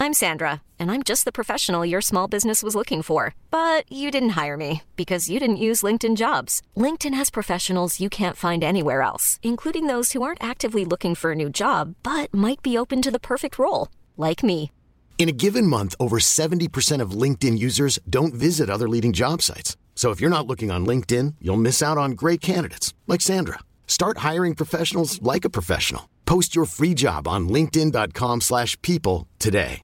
I'm Sandra, and I'm just the professional your small business was looking for. But you didn't hire me because you didn't use LinkedIn Jobs. LinkedIn has professionals you can't find anywhere else, including those who aren't actively looking for a new job, but might be open to the perfect role, like me. In a given month, over 70% of LinkedIn users don't visit other leading job sites. So if you're not looking on LinkedIn, you'll miss out on great candidates like Sandra. Start hiring professionals like a professional. Post your free job on linkedin.com/people today.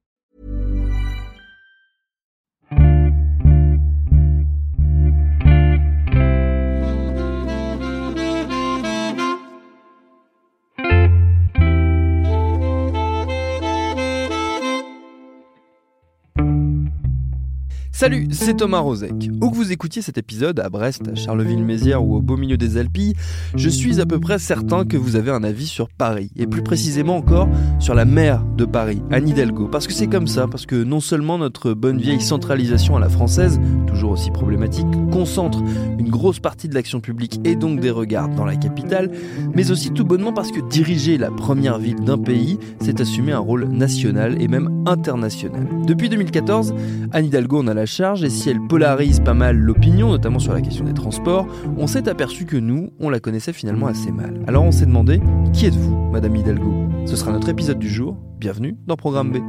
Salut, c'est Thomas Rozek. Où que vous écoutiez cet épisode, à Brest, à Charleville-Mézières ou au beau milieu des Alpilles, je suis à peu près certain que vous avez un avis sur Paris, et plus précisément encore sur la maire de Paris, Anne Hidalgo. Parce que c'est comme ça, parce que non seulement notre bonne vieille centralisation à la française, toujours aussi problématique, concentre une grosse partie de l'action publique et donc des regards dans la capitale, mais aussi tout bonnement parce que diriger la première ville d'un pays, c'est assumer un rôle national et même international. Depuis 2014, Anne Hidalgo en a la charge, et si elle polarise pas mal l'opinion, notamment sur la question des transports, on s'est aperçu que nous, on la connaissait finalement assez mal. Alors on s'est demandé, qui êtes-vous, Madame Hidalgo ? Ce sera notre épisode du jour. Bienvenue dans Programme B.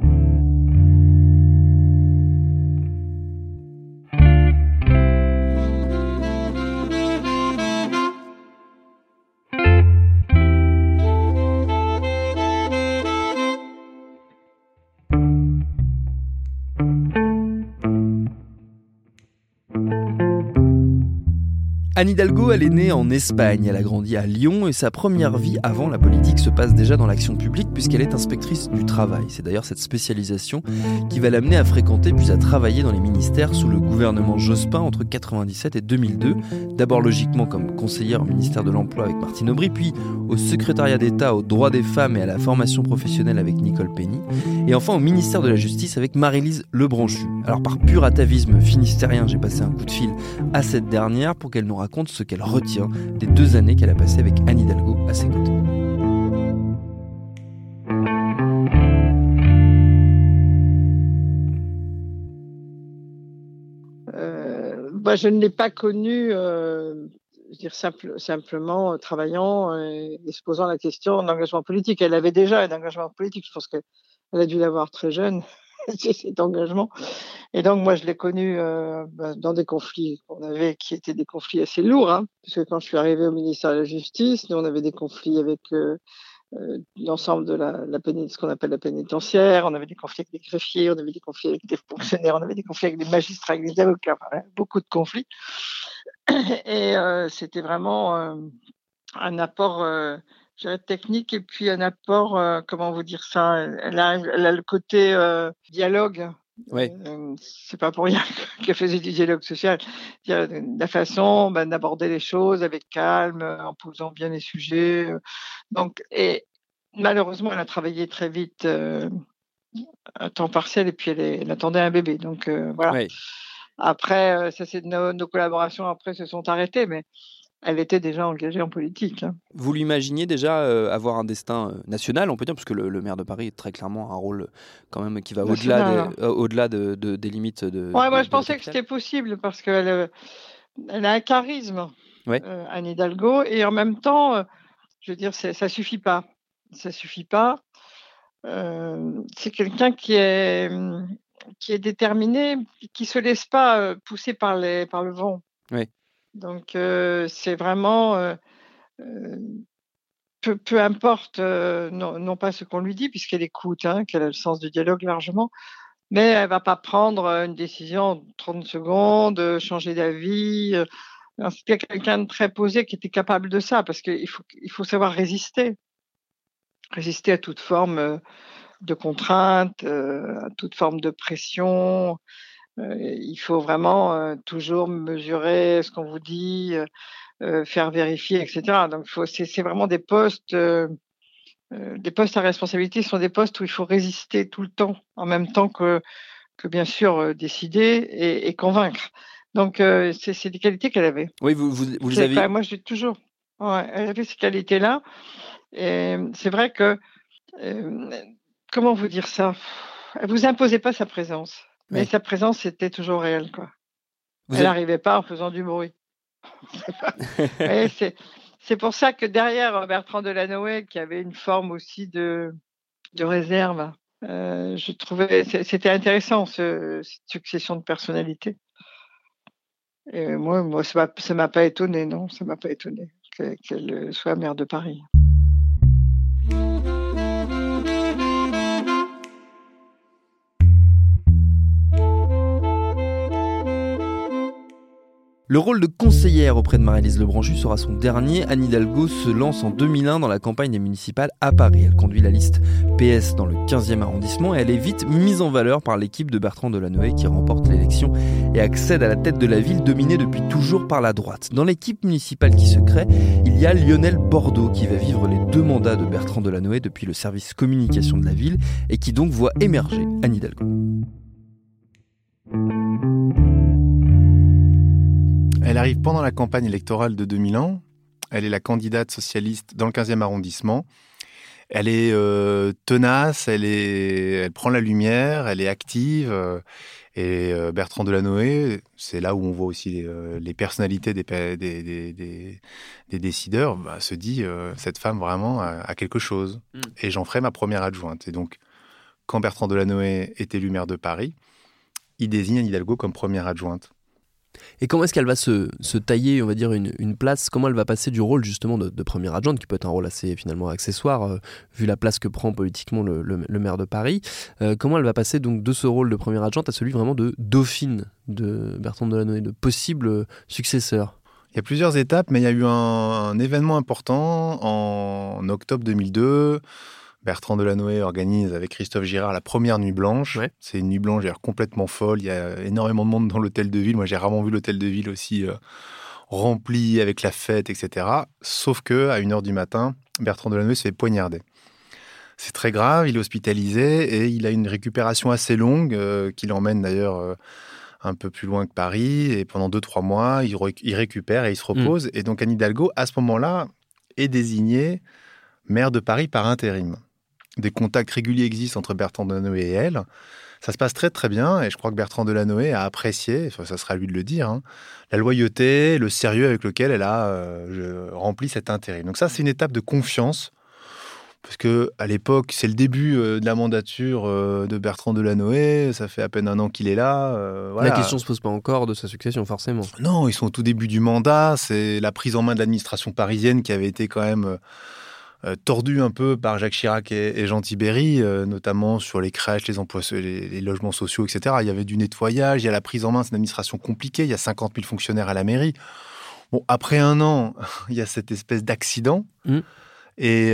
Anne Hidalgo, elle est née en Espagne, elle a grandi à Lyon et sa première vie avant la politique se passe déjà dans l'action publique puisqu'elle est inspectrice du travail. C'est d'ailleurs cette spécialisation qui va l'amener à fréquenter puis à travailler dans les ministères sous le gouvernement Jospin entre 1997 et 2002. D'abord logiquement comme conseillère au ministère de l'Emploi avec Martine Aubry, puis au secrétariat d'État aux droits des femmes et à la formation professionnelle avec Nicole Penny, et enfin au ministère de la Justice avec Maryllise Lebranchu. Alors par pur atavisme finistérien, j'ai passé un coup de fil à cette dernière pour qu'elle nous raconte ce qu'elle retient des 2 années qu'elle a passées avec Anne Hidalgo à ses côtés. Je ne l'ai pas connue simplement travaillant et se posant la question d'engagement politique. Elle avait déjà un engagement politique. Je pense qu'elle a dû l'avoir très jeune, cet engagement. Et donc, moi, je l'ai connue dans des conflits qu'on avait, qui étaient des conflits assez lourds, parce que quand je suis arrivée au ministère de la Justice, nous, on avait des conflits avec l'ensemble de ce qu'on appelle la pénitentiaire, on avait des conflits avec des greffiers, on avait des conflits avec des fonctionnaires, on avait des conflits avec des magistrats, avec des avocats, beaucoup de conflits. Et c'était vraiment un apport technique et puis un apport, comment vous dire ça, elle a le côté dialogue. Oui. C'est pas pour rien qu'elle faisait du dialogue social. La façon d'aborder les choses avec calme, en posant bien les sujets. Donc, et malheureusement, elle a travaillé très vite à temps partiel et puis elle attendait un bébé. Donc voilà. Oui. Après, ça c'est nos collaborations après se sont arrêtées, mais elle était déjà engagée en politique. Vous l'imaginiez déjà avoir un destin national, on peut dire, parce que le maire de Paris est très clairement un rôle quand même qui va au-delà des limites de. Ouais, moi je pensais que c'était possible parce qu'elle a un charisme, Anne Hidalgo, et en même temps, je veux dire, ça suffit pas. Ça suffit pas. C'est quelqu'un qui est déterminé, qui se laisse pas pousser par le vent. Oui. Donc c'est vraiment peu importe non pas ce qu'on lui dit puisqu'elle écoute, qu'elle a le sens du dialogue largement, mais elle va pas prendre une décision en 30 secondes, changer d'avis. C'était quelqu'un de très posé qui était capable de ça parce qu'il faut savoir résister à toute forme de contrainte, à toute forme de pression. Il faut vraiment toujours mesurer ce qu'on vous dit, faire vérifier, etc. Donc, c'est vraiment des postes à responsabilité, sont des postes où il faut résister tout le temps, en même temps que bien sûr décider et convaincre. Donc, c'est des qualités qu'elle avait. Oui, vous les avez. Moi, j'ai toujours. Ouais, elle avait ces qualités-là. Et c'est vrai que comment vous dire ça ? Elle vous imposait pas sa présence, mais Ouais. sa présence était toujours réelle, quoi. Vous Elle êtes- n'arrivait pas en faisant du bruit. Et c'est pour ça que derrière Bertrand Delanoë, qui avait une forme aussi de réserve, je trouvais c'était intéressant cette succession de personnalités. Et moi ça m'a pas étonné, non, ça m'a pas étonné qu'elle soit maire de Paris. Le rôle de conseillère auprès de Marie-Lise Lebranchu sera son dernier. Anne Hidalgo se lance en 2001 dans la campagne des municipales à Paris. Elle conduit la liste PS dans le 15e arrondissement et elle est vite mise en valeur par l'équipe de Bertrand Delanoë qui remporte l'élection et accède à la tête de la ville dominée depuis toujours par la droite. Dans l'équipe municipale qui se crée, il y a Lionel Bordeaux qui va vivre les 2 mandats de Bertrand Delanoë depuis le service communication de la ville et qui donc voit émerger Anne Hidalgo. Elle arrive pendant la campagne électorale de 2001. Elle est la candidate socialiste dans le 15e arrondissement. Elle est tenace, elle prend la lumière, elle est active. Et Bertrand Delanoë, c'est là où on voit aussi les personnalités des décideurs, se dit cette femme vraiment a quelque chose. Et j'en ferai ma première adjointe. Et donc, quand Bertrand Delanoë est élu maire de Paris, il désigne Anne Hidalgo comme première adjointe. Et comment est-ce qu'elle va se tailler, on va dire, une place? Comment elle va passer du rôle justement de première adjointe, qui peut être un rôle assez finalement accessoire, vu la place que prend politiquement le maire de Paris. Comment elle va passer donc de ce rôle de première adjointe à celui vraiment de dauphine de Bertrand Delanoë, de possible successeur? Il y a plusieurs étapes, mais il y a eu un événement important en octobre 2002. Bertrand Delanoë organise avec Christophe Girard la première nuit blanche. Ouais. C'est une nuit blanche d'ailleurs complètement folle. Il y a énormément de monde dans l'hôtel de ville. Moi, j'ai rarement vu l'hôtel de ville aussi rempli avec la fête, etc. Sauf qu'à 1h du matin, Bertrand Delanoë se fait poignarder. C'est très grave, il est hospitalisé et il a une récupération assez longue qui l'emmène d'ailleurs un peu plus loin que Paris. Et pendant 2-3 mois, il récupère et il se repose. Et donc Anne Hidalgo, à ce moment-là, est désignée maire de Paris par intérim. Des contacts réguliers existent entre Bertrand Delanoë et elle. Ça se passe très très bien et je crois que Bertrand Delanoë a apprécié, ça sera à lui de le dire, la loyauté, le sérieux avec lequel elle a rempli cet intérim. Donc ça, c'est une étape de confiance parce qu'à l'époque, c'est le début de la mandature de Bertrand Delanoë. Ça fait à peine 1 an qu'il est là. Voilà. La question ne se pose pas encore de sa succession, forcément. Non, ils sont au tout début du mandat. C'est la prise en main de l'administration parisienne qui avait été quand même tordu un peu par Jacques Chirac et Jean Tibéry, notamment sur les crèches, les emplois, les logements sociaux, etc. Il y avait du nettoyage, il y a la prise en main, c'est une administration compliquée, il y a 50 000 fonctionnaires à la mairie. Bon, après 1 an, il y a cette espèce d'accident. Et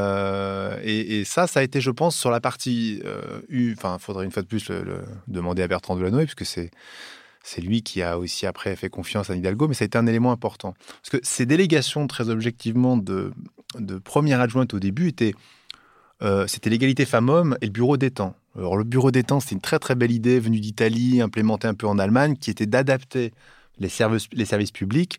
ça a été, je pense, sur la partie il faudrait une fois de plus le demander à Bertrand Delanoë, puisque c'est lui qui a aussi après fait confiance à Anne Hidalgo, mais ça a été un élément important. Parce que ces délégations, très objectivement, de première adjointe au début, c'était l'égalité femmes-hommes et le bureau des temps. Alors le bureau des temps, c'était une très très belle idée venue d'Italie, implémentée un peu en Allemagne, qui était d'adapter les services publics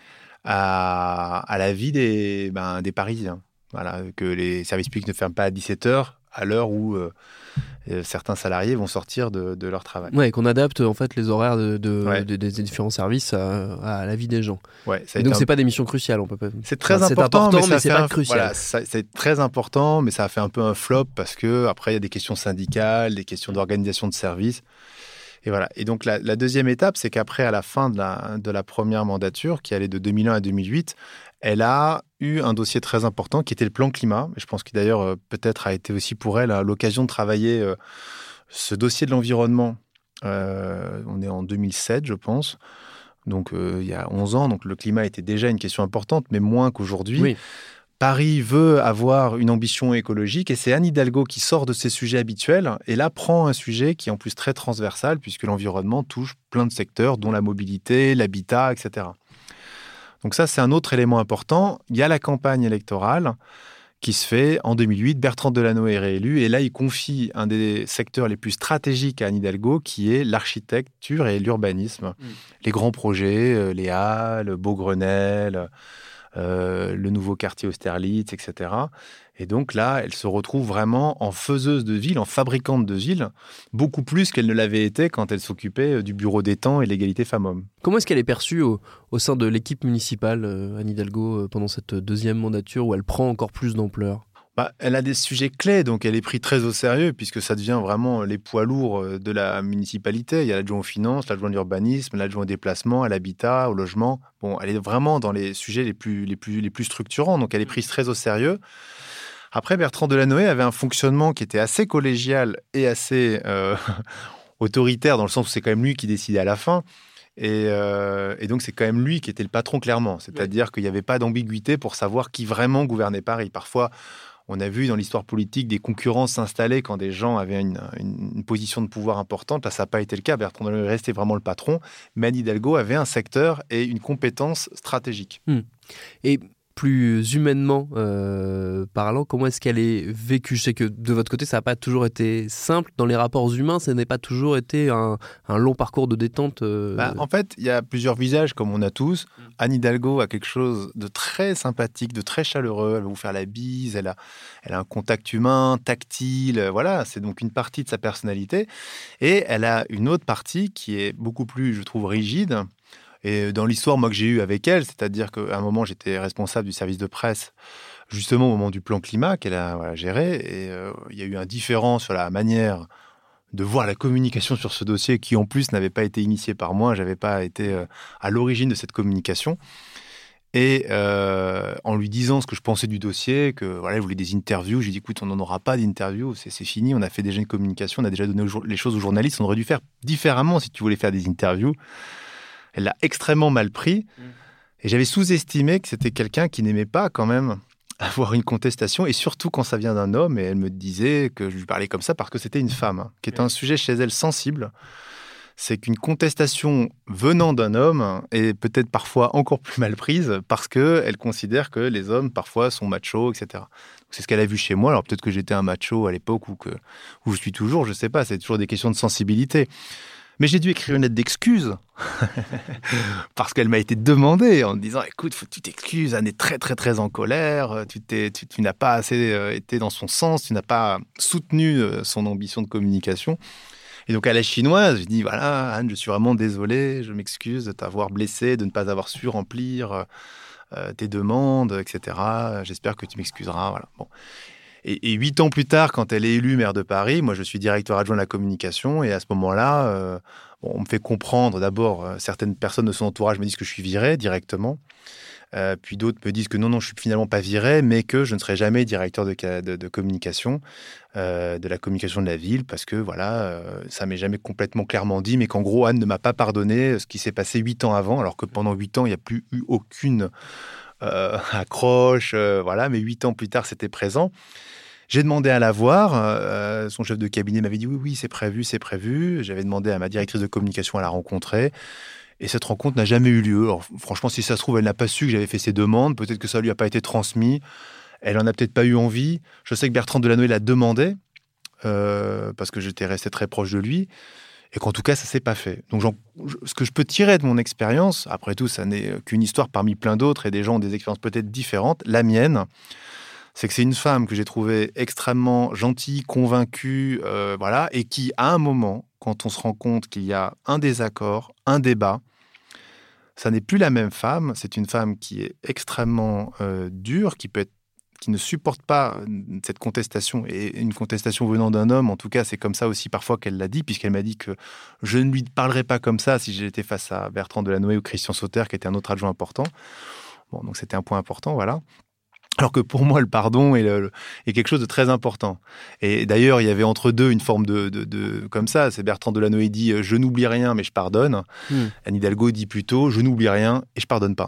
à la vie des Parisiens. Voilà, que les services publics ne ferment pas à 17h, à l'heure où certains salariés vont sortir de leur travail. Ouais, et qu'on adapte en fait les horaires des différents services à la vie des gens. Ouais, et donc c'est pas des missions cruciales, on peut pas. C'est très important, mais c'est pas crucial. Voilà, c'est très important, mais ça a fait un peu un flop parce que après il y a des questions syndicales, des questions d'organisation de services. Et voilà. Et donc la deuxième étape, c'est qu'après, à la fin de la première mandature, qui allait de 2001 à 2008, elle a eu un dossier très important qui était le plan climat. Et je pense que d'ailleurs, peut-être a été aussi pour elle l'occasion de travailler ce dossier de l'environnement. On est en 2007, je pense. Donc, il y a 11 ans. Donc, le climat était déjà une question importante, mais moins qu'aujourd'hui. Oui. Paris veut avoir une ambition écologique et c'est Anne Hidalgo qui sort de ses sujets habituels et là prend un sujet qui est en plus très transversal puisque l'environnement touche plein de secteurs, dont la mobilité, l'habitat, etc. Donc ça, c'est un autre élément important. Il y a la campagne électorale qui se fait en 2008. Bertrand Delanoë est réélu et là, il confie un des secteurs les plus stratégiques à Anne Hidalgo qui est l'architecture et l'urbanisme. Les grands projets, les Halles, Beaugrenelle, le nouveau quartier Austerlitz, etc. Et donc là, elle se retrouve vraiment en faiseuse de ville, en fabricante de ville, beaucoup plus qu'elle ne l'avait été quand elle s'occupait du bureau d'étang et l'égalité femmes-hommes. Comment est-ce qu'elle est perçue au sein de l'équipe municipale, Anne Hidalgo, pendant cette deuxième mandature où elle prend encore plus d'ampleur ? Elle a des sujets clés, donc elle est prise très au sérieux, puisque ça devient vraiment les poids lourds de la municipalité. Il y a l'adjoint aux finances, l'adjoint à l'urbanisme, l'adjoint au déplacement, à l'habitat, au logement. Bon, elle est vraiment dans les sujets les plus structurants, donc elle est prise très au sérieux. Après, Bertrand Delanoë avait un fonctionnement qui était assez collégial et assez autoritaire, dans le sens où c'est quand même lui qui décidait à la fin. Et donc, c'est quand même lui qui était le patron, clairement. C'est-à-dire qu'il n'y avait pas d'ambiguïté pour savoir qui vraiment gouvernait Paris. Parfois, on a vu dans l'histoire politique des concurrences s'installer quand des gens avaient une position de pouvoir importante. Là, ça n'a pas été le cas. Bertrand Delanoë restait vraiment le patron. Mais Anne Hidalgo avait un secteur et une compétence stratégique. Et plus humainement parlant, comment est-ce qu'elle est vécue ? Je sais que de votre côté, ça n'a pas toujours été simple. Dans les rapports humains, ça n'a pas toujours été un long parcours de détente. En fait, il y a plusieurs visages, comme on a tous. Anne Hidalgo a quelque chose de très sympathique, de très chaleureux. Elle va vous faire la bise, elle a un contact humain, tactile. Voilà, c'est donc une partie de sa personnalité. Et elle a une autre partie qui est beaucoup plus, je trouve, rigide. Et dans l'histoire, moi, que j'ai eue avec elle, c'est-à-dire qu'à un moment, j'étais responsable du service de presse, justement au moment du plan climat qu'elle a géré. Et il y a eu un différend sur la manière de voir la communication sur ce dossier qui, en plus, n'avait pas été initié par moi. Je n'avais pas été à l'origine de cette communication. Et en lui disant ce que je pensais du dossier, que voilà, elle voulait des interviews, j'ai dit, écoute, on n'en aura pas d'interviews, c'est fini, on a fait déjà une communication, on a déjà donné les choses aux journalistes, on aurait dû faire différemment si tu voulais faire des interviews. Elle l'a extrêmement mal pris. Et j'avais sous-estimé que c'était quelqu'un qui n'aimait pas quand même avoir une contestation, et surtout quand ça vient d'un homme. Et elle me disait que je lui parlais comme ça parce que c'était une femme, qui est un sujet chez elle sensible. C'est qu'une contestation venant d'un homme est peut-être parfois encore plus mal prise parce qu'elle considère que les hommes parfois sont machos, etc. Donc, c'est ce qu'elle a vu chez moi. Alors peut-être que j'étais un macho à l'époque ou je suis toujours, je ne sais pas. C'est toujours des questions de sensibilité. Mais j'ai dû écrire une lettre d'excuse parce qu'elle m'a été demandée en me disant, écoute, faut que tu t'excuses, Anne est très très très en colère, tu n'as pas assez été dans son sens, tu n'as pas soutenu son ambition de communication. Et donc à la chinoise, je dis, voilà Anne, je suis vraiment désolé, je m'excuse de t'avoir blessé, de ne pas avoir su remplir tes demandes, etc. J'espère que tu m'excuseras. Voilà. Bon. Et 8 ans plus tard, quand elle est élue maire de Paris, moi je suis directeur adjoint de la communication, et à ce moment-là, on me fait comprendre, d'abord, certaines personnes de son entourage me disent que je suis viré directement, puis d'autres me disent que non, je suis finalement pas viré, mais que je ne serai jamais directeur de communication, de la communication de la ville, parce que voilà, ça m'est jamais complètement clairement dit, mais qu'en gros, Anne ne m'a pas pardonné ce qui s'est passé 8 ans avant, alors que pendant 8 ans, il n'y a plus eu aucune accroche, voilà, mais 8 ans plus tard, c'était présent. J'ai demandé à la voir, son chef de cabinet m'avait dit oui, c'est prévu. J'avais demandé à ma directrice de communication à la rencontrer, et cette rencontre n'a jamais eu lieu. Alors, franchement, si ça se trouve, elle n'a pas su que j'avais fait ces demandes, peut-être que ça lui a pas été transmis, elle en a peut-être pas eu envie. Je sais que Bertrand Delanoë l'a demandé, parce que j'étais resté très proche de lui, et qu'en tout cas, ça s'est pas fait. Donc, ce que je peux tirer de mon expérience, après tout, ça n'est qu'une histoire parmi plein d'autres, et des gens ont des expériences peut-être différentes. La mienne, c'est que c'est une femme que j'ai trouvée extrêmement gentille, convaincue, voilà, et qui, à un moment, quand on se rend compte qu'il y a un désaccord, un débat, ça n'est plus la même femme. C'est une femme qui est extrêmement dure, qui ne supporte pas cette contestation, et une contestation venant d'un homme, en tout cas, c'est comme ça aussi parfois qu'elle l'a dit, puisqu'elle m'a dit que je ne lui parlerais pas comme ça si j'étais face à Bertrand Delanoë ou Christian Sauter, qui était un autre adjoint important. Bon, donc c'était un point important, voilà. Alors que pour moi, le pardon est quelque chose de très important. Et d'ailleurs, il y avait entre deux une forme de comme ça. C'est Bertrand Delanoë dit « Je n'oublie rien, mais je pardonne ». Anne Hidalgo dit plutôt « Je n'oublie rien et je pardonne pas ».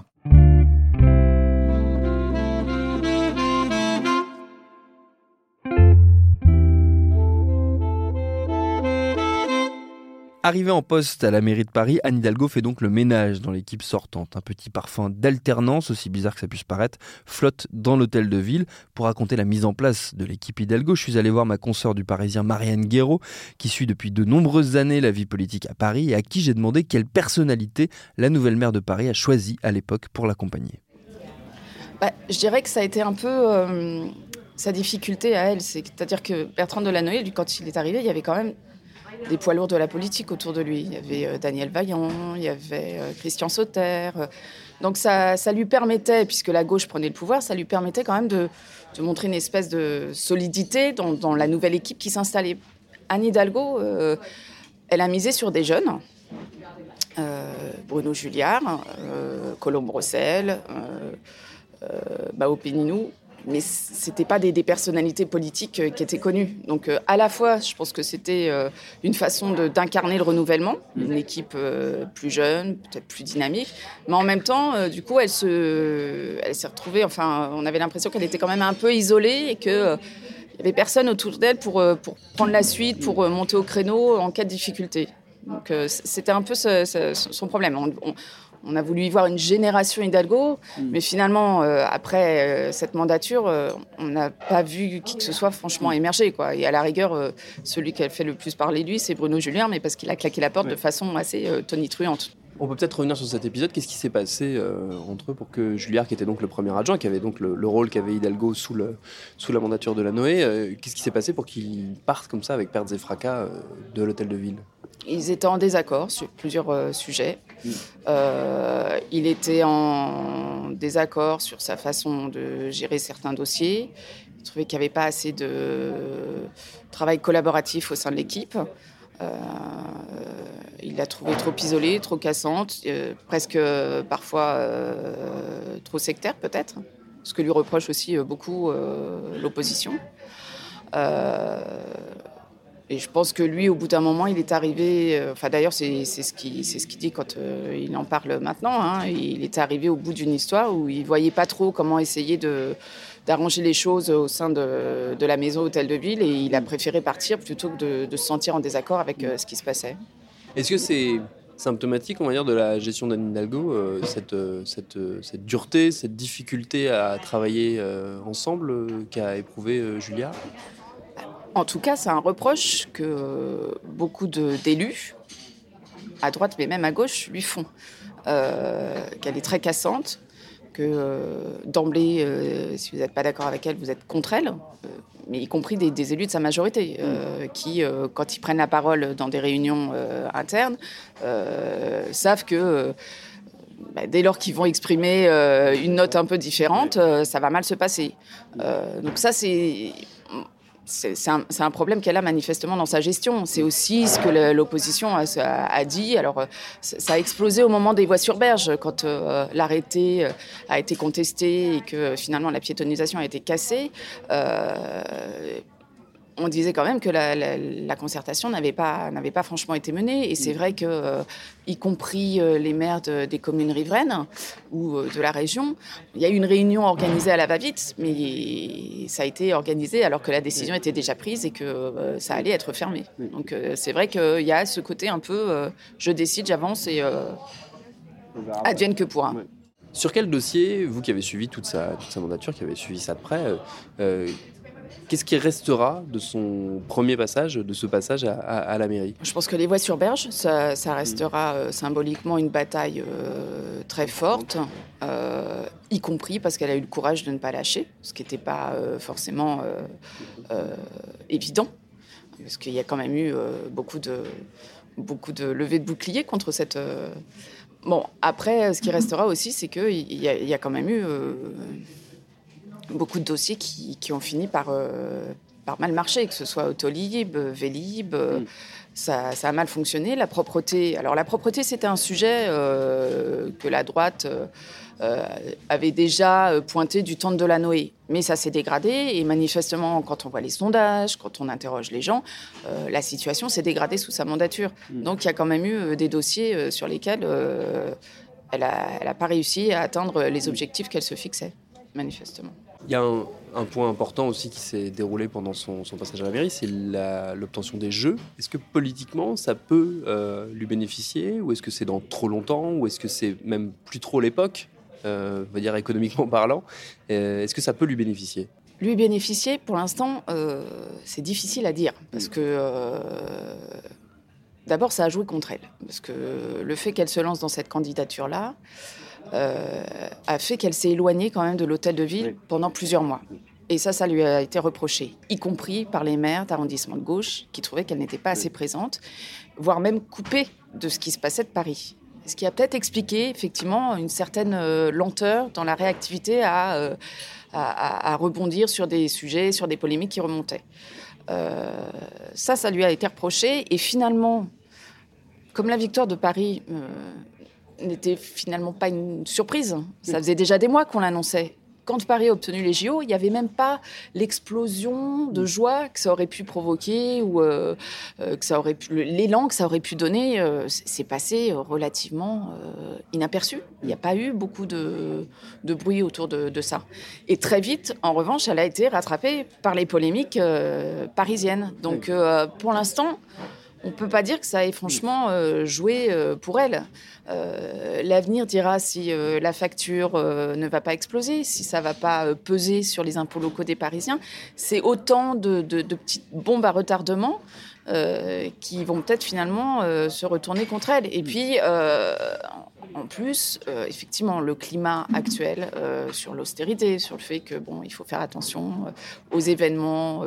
Arrivée en poste à la mairie de Paris, Anne Hidalgo fait donc le ménage dans l'équipe sortante. Un petit parfum d'alternance, aussi bizarre que ça puisse paraître, flotte dans l'hôtel de ville. Pour raconter la mise en place de l'équipe Hidalgo, je suis allé voir ma consoeur du Parisien Marianne Guéraud, qui suit depuis de nombreuses années la vie politique à Paris, et à qui j'ai demandé quelle personnalité la nouvelle maire de Paris a choisi à l'époque pour l'accompagner. Je dirais que ça a été un peu sa difficulté à elle. C'est-à-dire que Bertrand Delanoë, lui, quand il est arrivé, il y avait quand même des poids lourds de la politique autour de lui. Il y avait Daniel Vaillant, il y avait Christian Sauter. Donc ça lui permettait, puisque la gauche prenait le pouvoir, ça lui permettait quand même de montrer une espèce de solidité dans la nouvelle équipe qui s'installait. Anne Hidalgo, elle a misé sur des jeunes. Bruno Julliard, Colombe Brossel, Bao Péninou, mais c'était pas des personnalités politiques qui étaient connues. Donc à la fois, je pense que c'était une façon d'incarner le renouvellement, une équipe plus jeune, peut-être plus dynamique, mais en même temps, du coup, elle s'est retrouvée. Enfin, on avait l'impression qu'elle était quand même un peu isolée et que il y avait personne autour d'elle pour prendre la suite, pour monter au créneau en cas de difficulté. Donc c'était un peu son problème. On a voulu y voir une génération Hidalgo, mais finalement, après cette mandature, on n'a pas vu qui que ce soit franchement émerger, quoi. Et à la rigueur, celui qui a fait le plus parler de lui, c'est Bruno Julliard, mais parce qu'il a claqué la porte de façon assez tonitruante. On peut peut-être revenir sur cet épisode. Qu'est-ce qui s'est passé entre eux pour que Julliard, qui était donc le premier adjoint, qui avait donc le rôle qu'avait Hidalgo sous la mandature de Delanoë, qu'est-ce qui s'est passé pour qu'il parte comme ça avec pertes et fracas de l'hôtel de ville ? Ils étaient en désaccord sur plusieurs sujets. Il était en désaccord sur sa façon de gérer certains dossiers. Il trouvait qu'il n'y avait pas assez de travail collaboratif au sein de l'équipe. Il l'a trouvée trop isolée, trop cassante, presque parfois trop sectaire peut-être, ce que lui reproche aussi beaucoup l'opposition. Et je pense que lui, au bout d'un moment, il est arrivé... d'ailleurs, c'est ce qu'il dit quand il en parle maintenant. Hein, il était arrivé au bout d'une histoire où il ne voyait pas trop comment essayer d'arranger les choses au sein de la maison Hôtel de Ville. Et il a préféré partir plutôt que de se sentir en désaccord avec ce qui se passait. Est-ce que c'est symptomatique, on va dire, de la gestion d'Anne Hidalgo, cette dureté, cette difficulté à travailler ensemble qu'a éprouvé Julliard ? En tout cas, c'est un reproche que beaucoup d'élus, à droite mais même à gauche, lui font. Qu'elle est très cassante, que d'emblée, si vous n'êtes pas d'accord avec elle, vous êtes contre elle, mais y compris des élus de sa majorité, qui, quand ils prennent la parole dans des réunions internes, savent que dès lors qu'ils vont exprimer une note un peu différente, ça va mal se passer. Donc ça, c'est un problème qu'elle a manifestement dans sa gestion. C'est aussi ce que l'opposition a dit. Alors, ça a explosé au moment des voies sur berge, quand l'arrêté a été contesté et que finalement la piétonnisation a été cassée. On disait quand même que la concertation n'avait pas franchement été menée. Et c'est vrai que, y compris les maires des communes riveraines ou de la région, il y a eu une réunion organisée à la va-vite, mais ça a été organisé alors que la décision était déjà prise et que ça allait être fermé. Donc c'est vrai qu'il y a ce côté un peu je décide, j'avance et advienne que pourra. Sur quel dossier, vous qui avez suivi toute sa mandature, qui avez suivi ça de près, qu'est-ce qui restera de son premier passage, de ce passage à la mairie ? Je pense que les voies sur berge, ça restera symboliquement une bataille très forte, y compris parce qu'elle a eu le courage de ne pas lâcher, ce qui n'était pas forcément évident, parce qu'il y a quand même eu beaucoup de levées de boucliers contre cette... Bon, après, ce qui restera aussi, c'est qu'il y a quand même eu... beaucoup de dossiers qui ont fini par mal marcher, que ce soit Autolib, Vélib, ça a mal fonctionné. La propreté, c'était un sujet que la droite avait déjà pointé du temps de Delanoë, mais ça s'est dégradé et manifestement, quand on voit les sondages, quand on interroge les gens, la situation s'est dégradée sous sa mandature. Donc il y a quand même eu des dossiers sur lesquels elle a pas réussi à atteindre les objectifs qu'elle se fixait, manifestement. Il y a un point important aussi qui s'est déroulé pendant son passage à la mairie, c'est l'obtention des jeux. Est-ce que politiquement, ça peut lui bénéficier, ou est-ce que c'est dans trop longtemps, ou est-ce que c'est même plus trop l'époque, on va dire économiquement parlant ? Est-ce que ça peut lui bénéficier ? Lui bénéficier, pour l'instant, c'est difficile à dire, parce que d'abord, ça a joué contre elle. Parce que le fait qu'elle se lance dans cette candidature-là, a fait qu'elle s'est éloignée quand même de l'hôtel de ville pendant plusieurs mois. Et ça lui a été reproché, y compris par les maires d'arrondissement de gauche qui trouvaient qu'elle n'était pas assez présente, voire même coupée de ce qui se passait de Paris. Ce qui a peut-être expliqué effectivement une certaine lenteur dans la réactivité à rebondir sur des sujets, sur des polémiques qui remontaient. Ça lui a été reproché. Et finalement, comme la victoire de Paris n'était finalement pas une surprise, ça faisait déjà des mois qu'on l'annonçait. Quand Paris a obtenu les JO, il n'y avait même pas l'explosion de joie que ça aurait pu provoquer ou l'élan que ça aurait pu donner. C'est passé relativement inaperçu. Il n'y a pas eu beaucoup de bruit autour de ça. Et très vite, en revanche, elle a été rattrapée par les polémiques parisiennes. Donc, pour l'instant, on ne peut pas dire que ça ait franchement joué pour elle. L'avenir dira si la facture ne va pas exploser, si ça ne va pas peser sur les impôts locaux des Parisiens. C'est autant de petites bombes à retardement qui vont peut-être finalement se retourner contre elle. Et puis, en plus, effectivement, le climat actuel sur l'austérité, sur le fait que il faut faire attention aux événements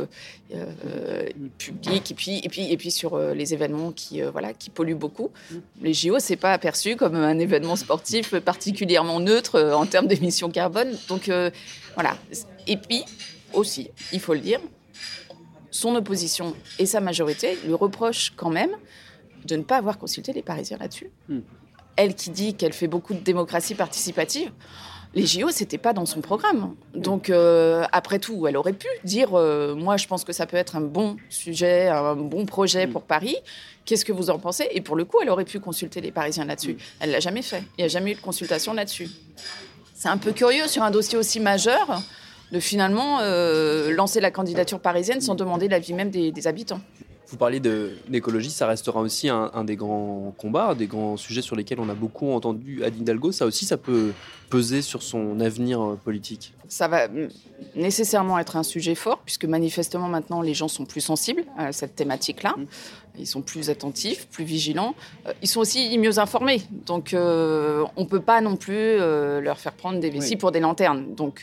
publics et puis sur les événements qui polluent beaucoup. Les JO, c'est pas aperçu comme un événement sportif particulièrement neutre en termes d'émissions carbone. Donc voilà. Et puis aussi, il faut le dire, son opposition et sa majorité lui reprochent quand même de ne pas avoir consulté les Parisiens là-dessus. Elle qui dit qu'elle fait beaucoup de démocratie participative, les JO, c'était pas dans son programme. Donc, après tout, elle aurait pu dire moi, je pense que ça peut être un bon sujet, un bon projet pour Paris. Qu'est-ce que vous en pensez ? Et pour le coup, elle aurait pu consulter les Parisiens là-dessus. Elle l'a jamais fait. Il n'y a jamais eu de consultation là-dessus. C'est un peu curieux sur un dossier aussi majeur de finalement lancer la candidature parisienne sans demander l'avis même des habitants. Vous parliez d'écologie, ça restera aussi un des grands combats, des grands sujets sur lesquels on a beaucoup entendu Anne Hidalgo. Ça aussi, ça peut peser sur son avenir politique. Ça va nécessairement être un sujet fort, puisque manifestement maintenant les gens sont plus sensibles à cette thématique-là. Ils sont plus attentifs, plus vigilants. Ils sont aussi mieux informés. Donc on ne peut pas non plus leur faire prendre des vessies pour des lanternes. Donc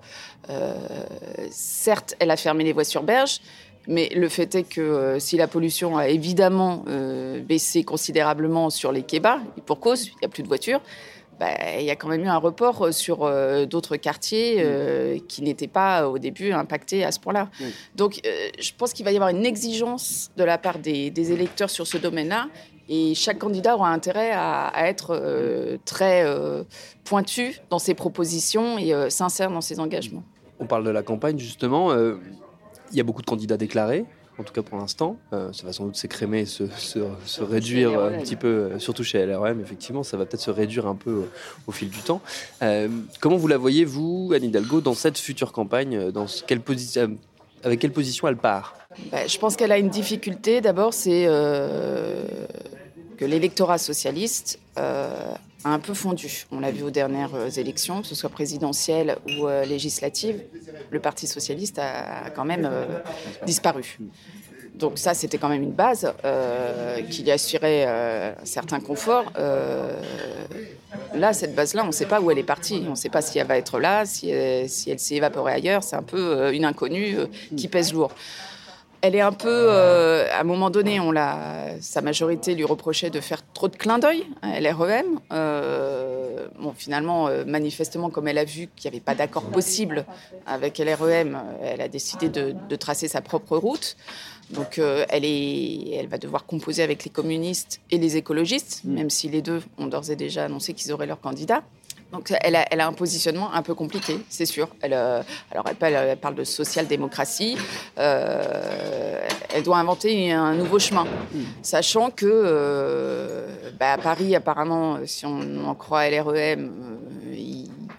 certes, elle a fermé les voies sur berge. Mais le fait est que si la pollution a évidemment baissé considérablement sur les quais bas, et pour cause, il n'y a plus de voitures, il y a quand même eu un report sur d'autres quartiers qui n'étaient pas au début impactés à ce point-là. Donc je pense qu'il va y avoir une exigence de la part des électeurs sur ce domaine-là. Et chaque candidat aura intérêt à être très pointu dans ses propositions et sincère dans ses engagements. On parle de la campagne, justement. Il y a beaucoup de candidats déclarés, en tout cas pour l'instant. Ça va sans doute s'écrémer, se réduire un petit peu, surtout chez LREM, effectivement. Ça va peut-être se réduire un peu au fil du temps. Comment vous la voyez, vous, Anne Hidalgo, dans cette future campagne avec quelle position elle part ? Je pense qu'elle a une difficulté. D'abord, c'est que l'électorat socialiste a un peu fondu. On l'a vu aux dernières élections, que ce soit présidentielles ou législatives. Le Parti socialiste a quand même disparu. Donc ça, c'était quand même une base qui lui assurait un certain confort. Là, cette base-là, on ne sait pas où elle est partie. On ne sait pas si elle va être là, si elle s'est évaporée ailleurs. C'est un peu une inconnue qui pèse lourd. Elle est un peu, à un moment donné, sa majorité lui reprochait de faire trop de clins d'œil à LREM. Finalement, manifestement, comme elle a vu qu'il n'y avait pas d'accord possible avec LREM, elle a décidé de tracer sa propre route. Donc, elle va devoir composer avec les communistes et les écologistes, même si les deux ont d'ores et déjà annoncé qu'ils auraient leur candidat. Donc, elle a un positionnement un peu compliqué, c'est sûr. Elle parle de social-démocratie. Elle doit inventer un nouveau chemin, sachant que à Paris, apparemment, si on en croit LREM,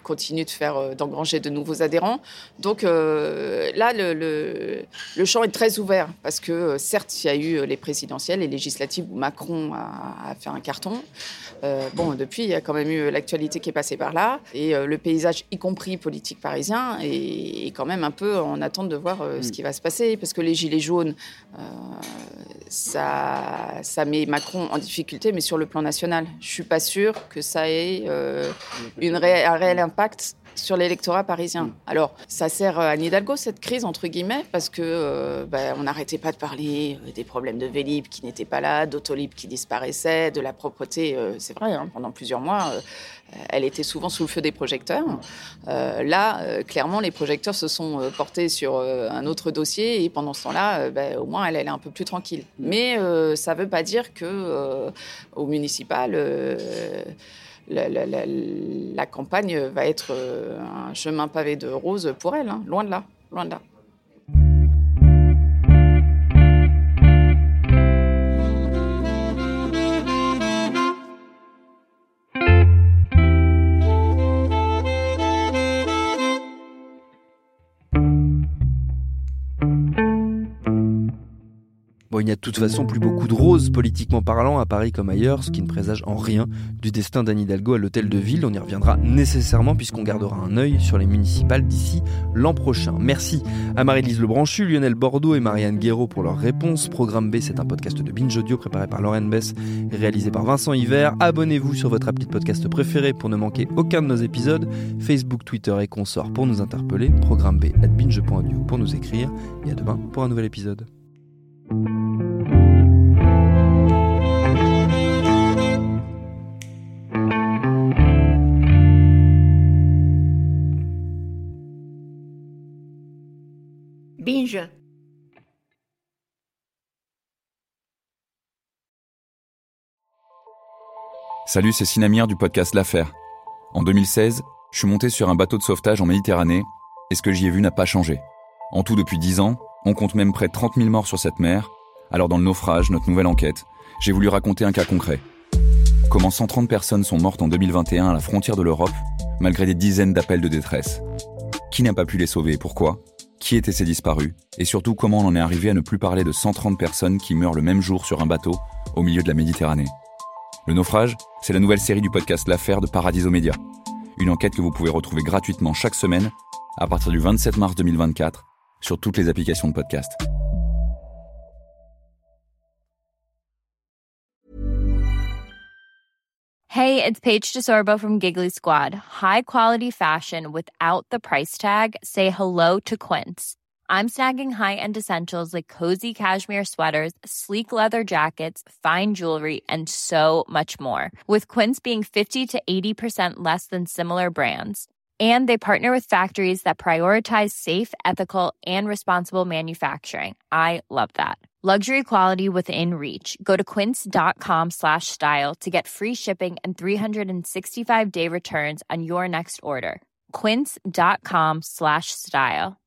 continue d'engranger de nouveaux adhérents. Donc là, le champ est très ouvert parce que certes, il y a eu les présidentielles et législatives où Macron a fait un carton. Depuis, il y a quand même eu l'actualité qui est passée par là et le paysage, y compris politique parisien, est quand même un peu en attente de voir ce qui va se passer parce que les gilets jaunes, ça met Macron en difficulté, mais sur le plan national. Je ne suis pas sûre que ça ait un réel impact sur l'électorat parisien. Alors, ça sert à Anne Hidalgo, cette crise, entre guillemets, parce que on n'arrêtait pas de parler des problèmes de Vélib qui n'étaient pas là, d'Autolib qui disparaissait, de la propreté. C'est vrai, pendant plusieurs mois, elle était souvent sous le feu des projecteurs. Clairement, les projecteurs se sont portés sur un autre dossier et pendant ce temps-là, au moins, elle est un peu plus tranquille. Mais ça ne veut pas dire qu'au municipal... La campagne va être un chemin pavé de roses pour elle, loin de là, loin de là. Bon, il n'y a de toute façon plus beaucoup de roses, politiquement parlant, à Paris comme ailleurs, ce qui ne présage en rien du destin d'Anne Hidalgo à l'hôtel de ville. On y reviendra nécessairement puisqu'on gardera un œil sur les municipales d'ici l'an prochain. Merci à Marie-Lise Lebranchu, Lionel Bordeaux et Marianne Guéraud pour leurs réponses. Programme B, c'est un podcast de Binge Audio préparé par Lauren Bess et réalisé par Vincent Hiver. Abonnez-vous sur votre appli de podcast préféré pour ne manquer aucun de nos épisodes. Facebook, Twitter et consorts pour nous interpeller. Programme B @binge.audio pour nous écrire. Et à demain pour un nouvel épisode. Binge. Salut, c'est Sinamir du podcast L'Affaire. En 2016, je suis monté sur un bateau de sauvetage en Méditerranée et ce que j'y ai vu n'a pas changé. En tout, depuis 10 ans, on compte même près de 30 000 morts sur cette mer. Alors dans le naufrage, notre nouvelle enquête, j'ai voulu raconter un cas concret. Comment 130 personnes sont mortes en 2021 à la frontière de l'Europe, malgré des dizaines d'appels de détresse. Qui n'a pas pu les sauver et pourquoi ? Qui étaient ces disparus ? Et surtout, comment on en est arrivé à ne plus parler de 130 personnes qui meurent le même jour sur un bateau, au milieu de la Méditerranée ? Le naufrage, c'est la nouvelle série du podcast L'Affaire de Paradiso Média. Une enquête que vous pouvez retrouver gratuitement chaque semaine, à partir du 27 mars 2024, sur toutes les applications de podcast. Hey, it's Paige DeSorbo from Giggly Squad. High quality fashion without the price tag. Say hello to Quince. I'm snagging high-end essentials like cozy cashmere sweaters, sleek leather jackets, fine jewelry, and so much more. With Quince being 50 to 80% less than similar brands. And they partner with factories that prioritize safe, ethical, and responsible manufacturing. I love that. Luxury quality within reach. Go to quince.com/style to get free shipping and 365-day returns on your next order. Quince.com/style.